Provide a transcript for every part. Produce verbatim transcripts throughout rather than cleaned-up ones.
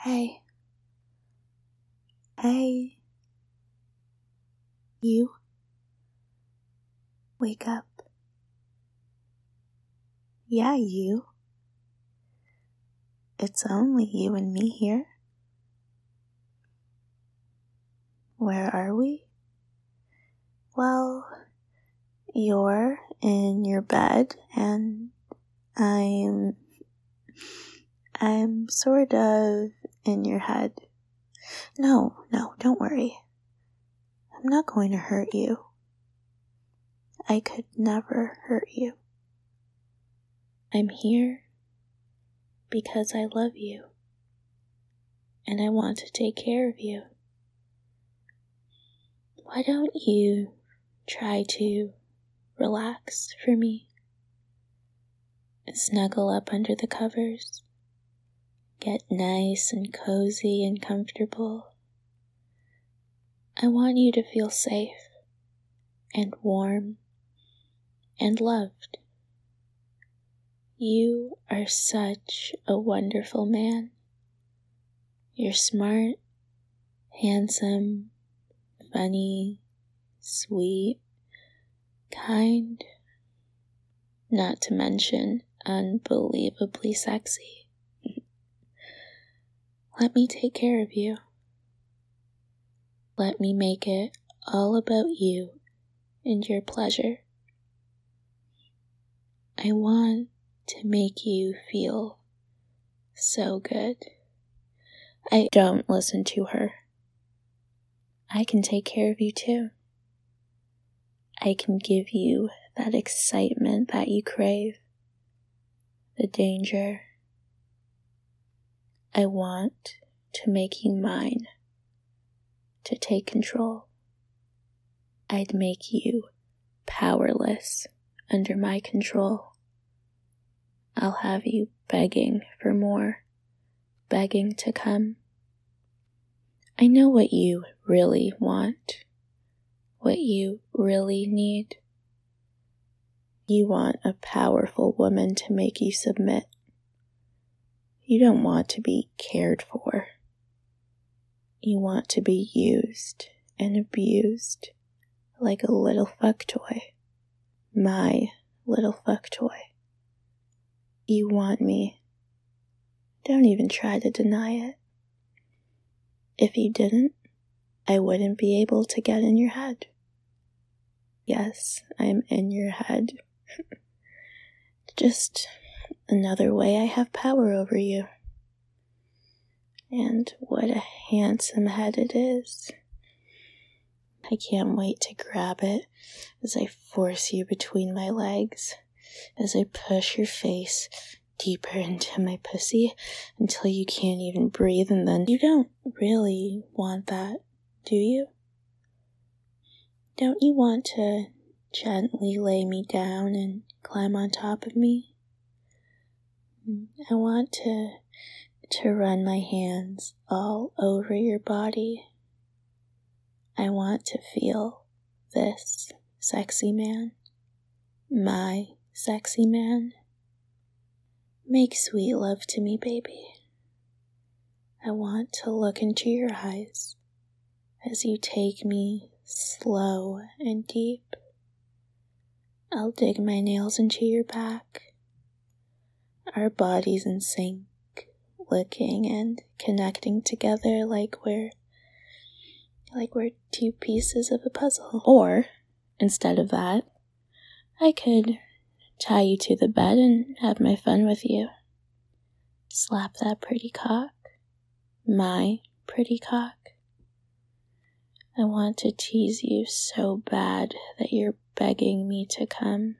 Hey. Hey. You. Wake up. Yeah, you. It's only you and me here. Where are we? Well, you're in your bed and I'm... I'm sort of in your head. No, no, don't worry. I'm not going to hurt you. I could never hurt you. I'm here because I love you and I want to take care of you. Why don't you try to relax for me? Snuggle up under the covers. Get nice and cozy and comfortable. I want you to feel safe and warm and loved. You are such a wonderful man. You're smart, handsome, funny, sweet, kind, not to mention unbelievably sexy. Let me take care of you. Let me make it all about you and your pleasure. I want to make you feel so good. I don't listen to her. I can take care of you too. I can give you that excitement that you crave, the danger. I want to make you mine, to take control. I'd make you powerless under my control. I'll have you begging for more, begging to come. I know what you really want, what you really need. You want a powerful woman to make you submit. You don't want to be cared for. You want to be used and abused like a little fuck toy. My little fuck toy. You want me. Don't even try to deny it. If you didn't, I wouldn't be able to get in your head. Yes, I'm in your head. Just another way I have power over you. And what a handsome head it is. I can't wait to grab it as I force you between my legs, as I push your face deeper into my pussy until you can't even breathe, and then you don't really want that, do you? Don't you want to gently lay me down and climb on top of me? I want to to run my hands all over your body. I want to feel this sexy man, my sexy man. Make sweet love to me, baby. I want to look into your eyes as you take me slow and deep. I'll dig my nails into your back. Our bodies in sync, looking and connecting together like we're like we're two pieces of a puzzle. Or, instead of that, I could tie you to the bed and have my fun with you. Slap that pretty cock. My pretty cock. I want to tease you so bad that you're begging me to come.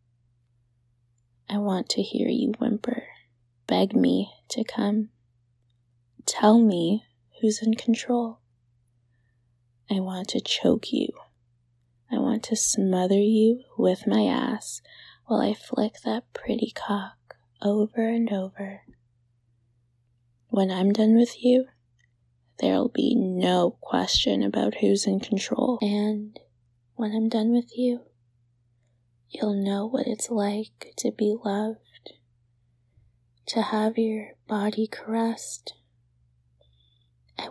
I want to hear you whimper. Beg me to come. Tell me who's in control. I want to choke you. I want to smother you with my ass while I flick that pretty cock over and over. When I'm done with you, there'll be no question about who's in control. And when I'm done with you, you'll know what it's like to be loved, to have your body caressed,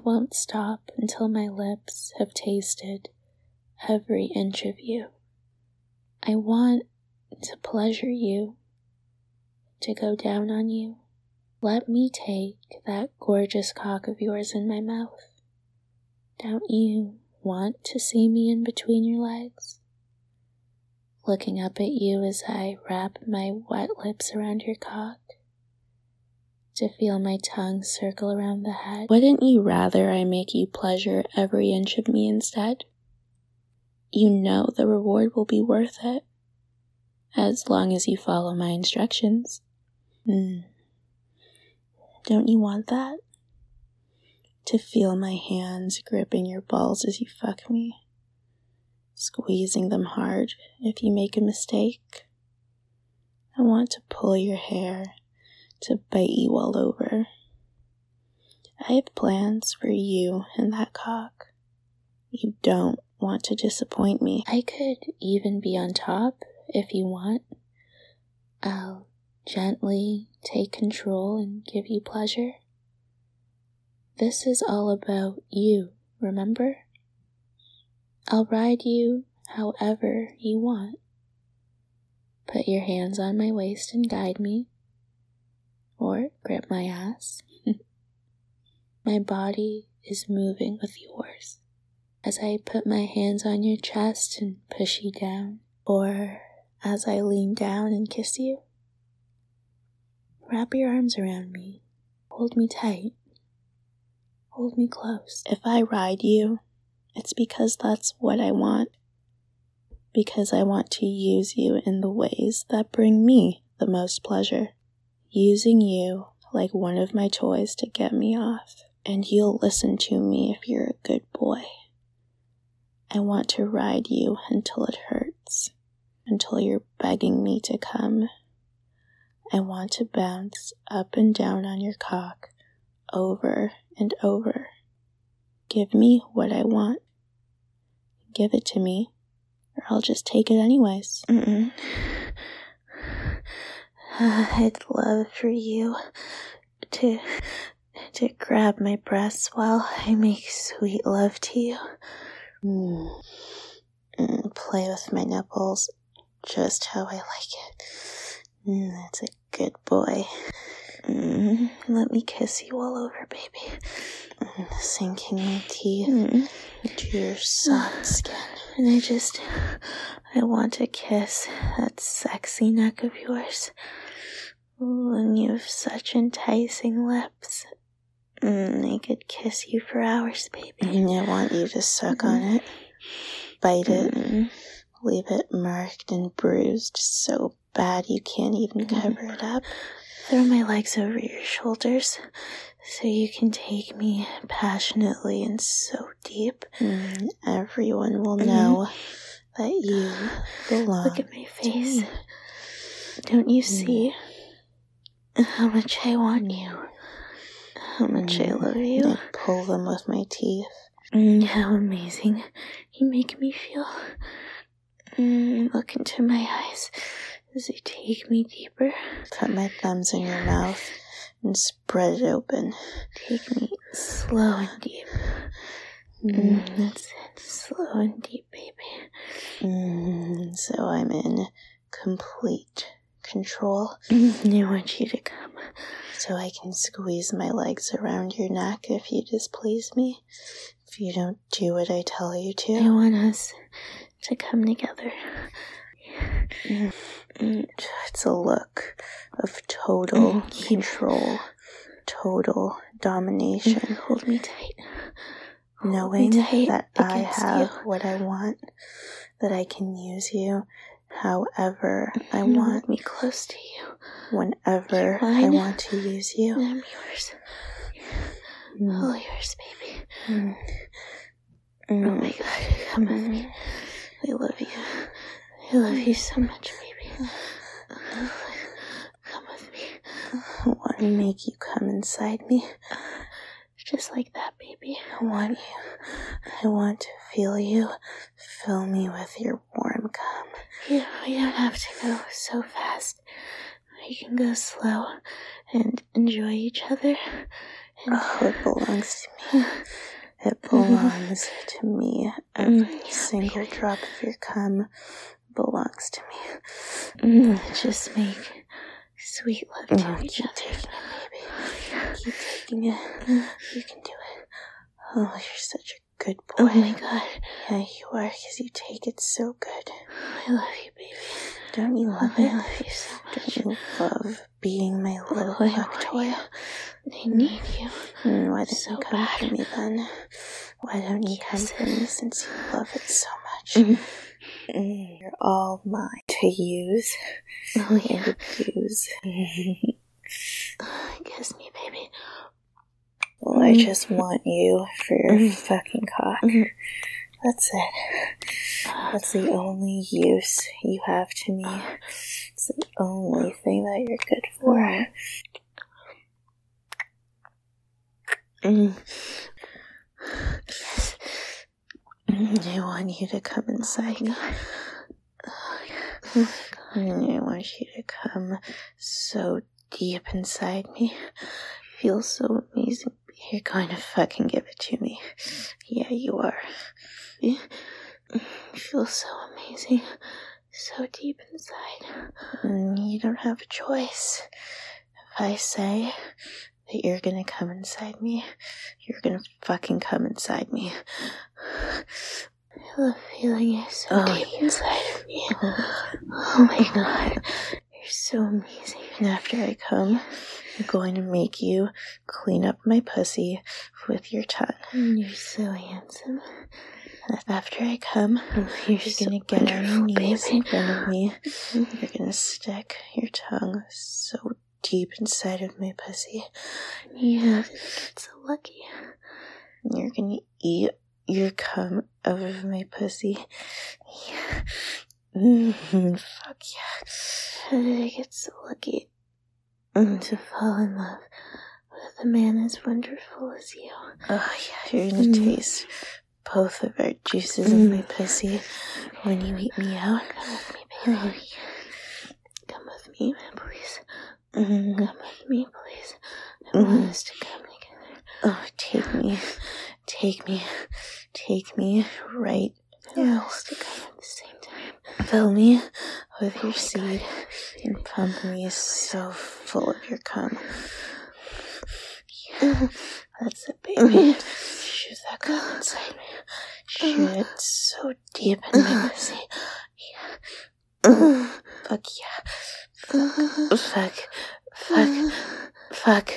won't stop until my lips have tasted every inch of you. I want to pleasure you, to go down on you. Let me take that gorgeous cock of yours in my mouth. Don't you want to see me in between your legs? Looking up at you as I wrap my wet lips around your cock, to feel my tongue circle around the head. Wouldn't you rather I make you pleasure every inch of me instead? You know the reward will be worth it, as long as you follow my instructions. Mm. Don't you want that? To feel my hands gripping your balls as you fuck me, squeezing them hard if you make a mistake. I want to pull your hair, to bite you all over. I have plans for you and that cock. You don't want to disappoint me. I could even be on top if you want. I'll gently take control and give you pleasure. This is all about you, remember? I'll ride you however you want. Put your hands on my waist and guide me. Or grip my ass. My body is moving with yours as I put my hands on your chest and push you down, or as I lean down and kiss you. Wrap your arms around me. Hold me tight. Hold me close. If I ride you, it's because that's what I want. Because I want to use you in the ways that bring me the most pleasure. Using you like one of my toys to get me off. And you'll listen to me if you're a good boy. I want to ride you until it hurts. Until you're begging me to come. I want to bounce up and down on your cock over and over. Give me what I want. Give it to me, or I'll just take it anyways. Mm-mm. Uh, I'd love for you to to grab my breasts while I make sweet love to you. Mm. Mm, play with my nipples just how I like it. Mm, that's a good boy. Mm, let me kiss you all over, baby. Mm, sinking my teeth mm. into your soft skin. And I just, I want to kiss that sexy neck of yours. Ooh, and you have such enticing lips. Mm, I could kiss you for hours, baby. And I want you to suck mm-hmm. on it, bite it, mm-hmm. leave it marked and bruised so bad you can't even mm-hmm. cover it up. Throw my legs over your shoulders so you can take me passionately and so deep. Mm, everyone will mm-hmm. know that you belong. Look at my face. Don't you see mm. how much I want you? How much mm. I love you. I pull them with my teeth. Mm, how amazing you make me feel. Mm, look into my eyes as you take me deeper. Put my thumbs in your mouth and spread it open. Take me slow and deep. Mm, mm, that's it. Slow and deep, baby. Mm, so I'm in complete control. I want you to come. So I can squeeze my legs around your neck if you displease me. If you don't do what I tell you to. I want us to come together. Mm. It's a look of total mm. control, total domination. Hold me tight. Hold Knowing me tight that I have you. What I want, that I can use you however I want. Hold me close to you. Whenever I want to use you. And I'm yours. Mm. All yours, baby. Mm. Mm. Oh my God, come with me. I love you. I love you so much, baby. Come with me. I want to make you come inside me. Just like that, baby. I want you. I want to feel you. Fill me with your warm cum. You, we don't have to go so fast. We can go slow and enjoy each other. And oh, it belongs to me. belongs to me. Every single drop of your cum belongs to me. Let's just make sweet love to oh, each other. Taking it, baby. Keep taking it. You can do it. Oh, you're such a good boy. Oh my god. Yeah, you are, because you take it so good. I love you, baby. Don't you love it? I love you so much. Don't you love being my little oh, fuck toy? I need you. Mm, why don't so you come bad. for me then? Why don't you yes. come for me since you love it so much? Mm. Mm, you're all mine to use oh, yeah. and abuse. Kiss me, baby. Well, mm. I just want you for your mm. fucking cock. Mm. That's it. That's the only use you have to me. It's the only thing that you're good for. Mm. Yes. I want you to come inside me. Oh, yeah. I want you to come so deep inside me. Feel so amazing. You're going to fucking give it to me. Yeah, you are. You feel so amazing. So deep inside. You don't have a choice. If I say that you're gonna come inside me, you're gonna fucking come inside me. I love feeling you so oh, deep yeah. inside of me. Oh, oh my god. You're so amazing. And after I come, I'm going to make you clean up my pussy with your tongue. You're so handsome. After I come, oh, you're just so gonna get on your knees baby. in front of me. You're gonna stick your tongue so deep inside of my pussy. Yeah, that's so lucky. You're gonna eat your cum out of my pussy. Yeah. Mm-hmm. Fuck yeah. How did I get so lucky mm. to fall in love with a man as wonderful as you? Oh yeah, you're gonna mm. taste both of our juices mm. in my pussy when you eat me out. Come with me, baby. Oh, yeah. Come with me, please. Mm-hmm. Come with me, please. I mm-hmm. want us to come together. Oh, take me. Take me. Take me right now. I want us to come at the same time. Fill me with your oh seed God. and pump me so full of your cum. Yeah. That's it, baby. Shoot that cum inside me. Shoot it so deep in my pussy. Yeah. Fuck yeah. Fuck. Fuck. Fuck. Fuck.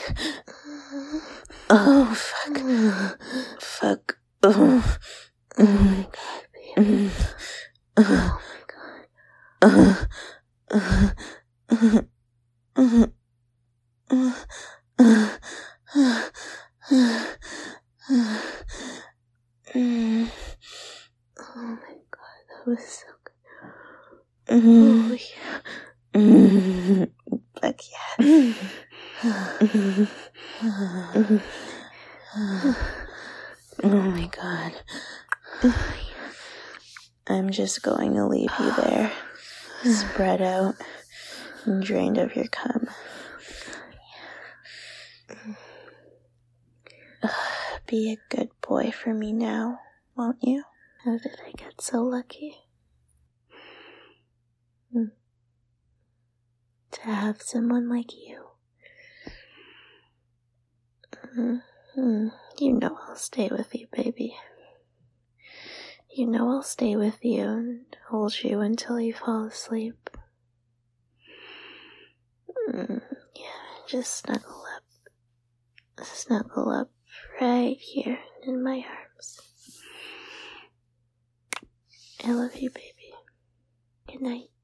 Oh, fuck. Fuck. Oh, oh my god, baby. Oh my god. Oh my god, that was so good. Oh yeah. Fuck yeah. Oh my god. I'm just going to leave you there, spread out and drained of your cum. Be a good boy for me now, won't you? How did I get so lucky? Mm. To have someone like you. Mm-hmm. You know I'll stay with you, baby. You know I'll stay with you and hold you until you fall asleep. Mm, yeah, just snuggle up. Snuggle up right here in my arms. I love you, baby. Good night.